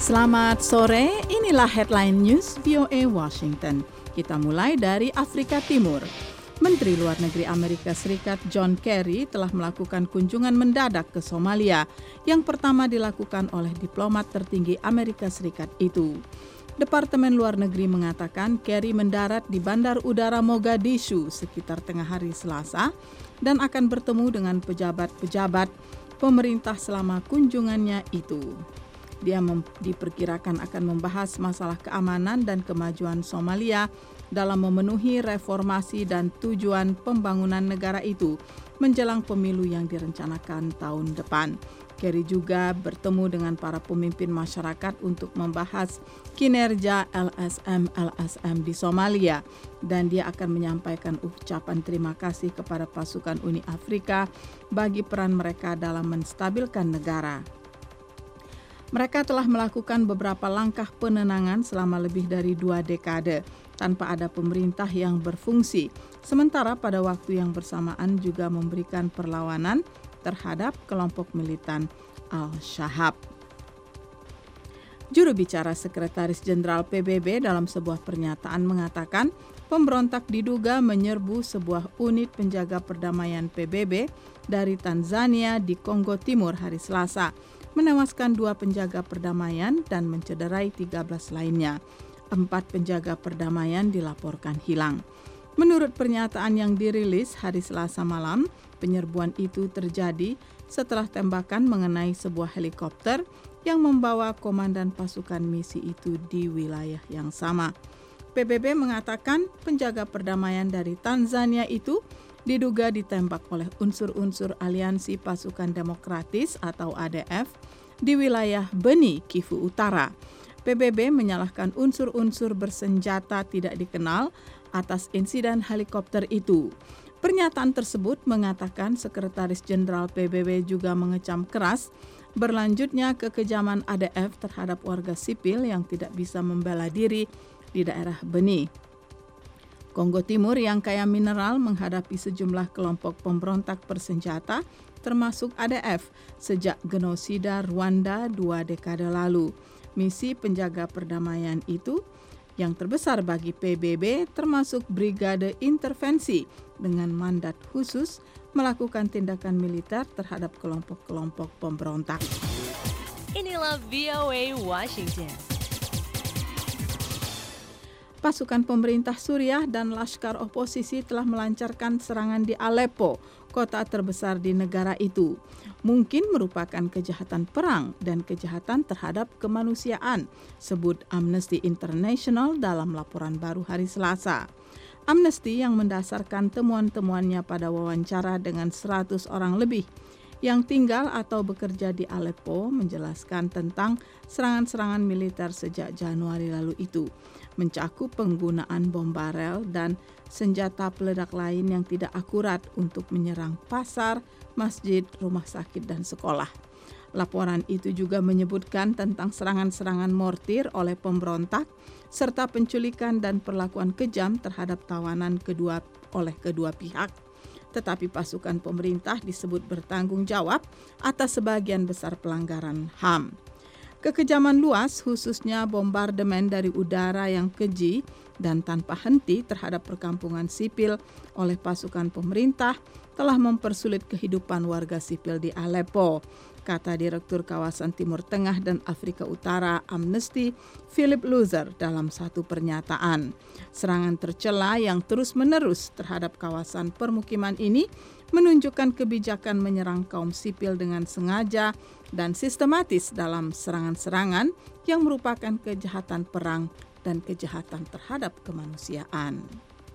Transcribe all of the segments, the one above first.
Selamat sore, inilah headline news VOA Washington. Kita mulai dari Afrika Timur. Menteri Luar Negeri Amerika Serikat John Kerry telah melakukan kunjungan mendadak ke Somalia yang pertama dilakukan oleh diplomat tertinggi Amerika Serikat itu. Departemen Luar Negeri mengatakan Kerry mendarat di Bandar Udara Mogadishu sekitar tengah hari Selasa dan akan bertemu dengan pejabat-pejabat pemerintah selama kunjungannya itu. Dia diperkirakan akan membahas masalah keamanan dan kemajuan Somalia dalam memenuhi reformasi dan tujuan pembangunan negara itu menjelang pemilu yang direncanakan tahun depan. Kerry juga bertemu dengan para pemimpin masyarakat untuk membahas kinerja LSM di Somalia dan dia akan menyampaikan ucapan terima kasih kepada pasukan Uni Afrika bagi peran mereka dalam menstabilkan negara. Mereka telah melakukan beberapa langkah penenangan selama lebih dari 2 dekade tanpa ada pemerintah yang berfungsi, sementara pada waktu yang bersamaan juga memberikan perlawanan terhadap kelompok militan Al-Shahab. Juru bicara Sekretaris Jenderal PBB dalam sebuah pernyataan mengatakan pemberontak diduga menyerbu sebuah unit penjaga perdamaian PBB dari Tanzania di Kongo Timur hari Selasa, menewaskan 2 penjaga perdamaian dan mencederai 13 lainnya. 4 penjaga perdamaian dilaporkan hilang. Menurut pernyataan yang dirilis hari Selasa malam, penyerbuan itu terjadi setelah tembakan mengenai sebuah helikopter yang membawa komandan pasukan misi itu di wilayah yang sama. PBB mengatakan penjaga perdamaian dari Tanzania itu diduga ditembak oleh unsur-unsur Aliansi Pasukan Demokratis atau ADF di wilayah Beni, Kivu Utara. PBB menyalahkan unsur-unsur bersenjata tidak dikenal atas insiden helikopter itu. Pernyataan tersebut mengatakan Sekretaris Jenderal PBB juga mengecam keras berlanjutnya kekejaman ADF terhadap warga sipil yang tidak bisa membela diri di daerah Beni. Kongo Timur yang kaya mineral menghadapi sejumlah kelompok pemberontak bersenjata termasuk ADF sejak genosida Rwanda 2 dekade lalu. Misi penjaga perdamaian itu yang terbesar bagi PBB termasuk Brigade Intervensi dengan mandat khusus melakukan tindakan militer terhadap kelompok-kelompok pemberontak. Inilah VOA Washington. Pasukan pemerintah Suriah dan laskar oposisi telah melancarkan serangan di Aleppo, kota terbesar di negara itu. Mungkin merupakan kejahatan perang dan kejahatan terhadap kemanusiaan, sebut Amnesty International dalam laporan baru hari Selasa. Amnesty yang mendasarkan temuan-temuannya pada wawancara dengan 100 orang lebih yang tinggal atau bekerja di Aleppo menjelaskan tentang serangan-serangan militer sejak Januari lalu itu, mencakup penggunaan bom barel dan senjata peledak lain yang tidak akurat untuk menyerang pasar, masjid, rumah sakit, dan sekolah. Laporan itu juga menyebutkan tentang serangan-serangan mortir oleh pemberontak serta penculikan dan perlakuan kejam terhadap tawanan oleh kedua pihak. Tetapi pasukan pemerintah disebut bertanggung jawab atas sebagian besar pelanggaran HAM. Kekejaman luas, khususnya bombardemen dari udara yang keji dan tanpa henti terhadap perkampungan sipil oleh pasukan pemerintah, telah mempersulit kehidupan warga sipil di Aleppo, kata Direktur Kawasan Timur Tengah dan Afrika Utara Amnesty, Philip Loser dalam satu pernyataan. Serangan tercela yang terus-menerus terhadap kawasan permukiman ini menunjukkan kebijakan menyerang kaum sipil dengan sengaja dan sistematis dalam serangan-serangan yang merupakan kejahatan perang dan kejahatan terhadap kemanusiaan.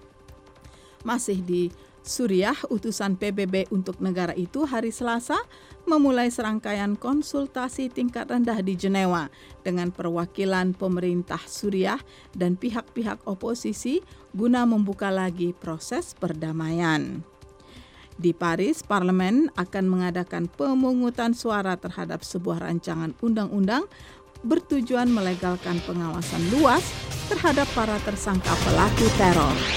Masih di Suriah, utusan PBB untuk negara itu hari Selasa memulai serangkaian konsultasi tingkat rendah di Jenewa dengan perwakilan pemerintah Suriah dan pihak-pihak oposisi guna membuka lagi proses perdamaian. Di Paris, parlemen akan mengadakan pemungutan suara terhadap sebuah rancangan undang-undang bertujuan melegalkan pengawasan luas terhadap para tersangka pelaku teror.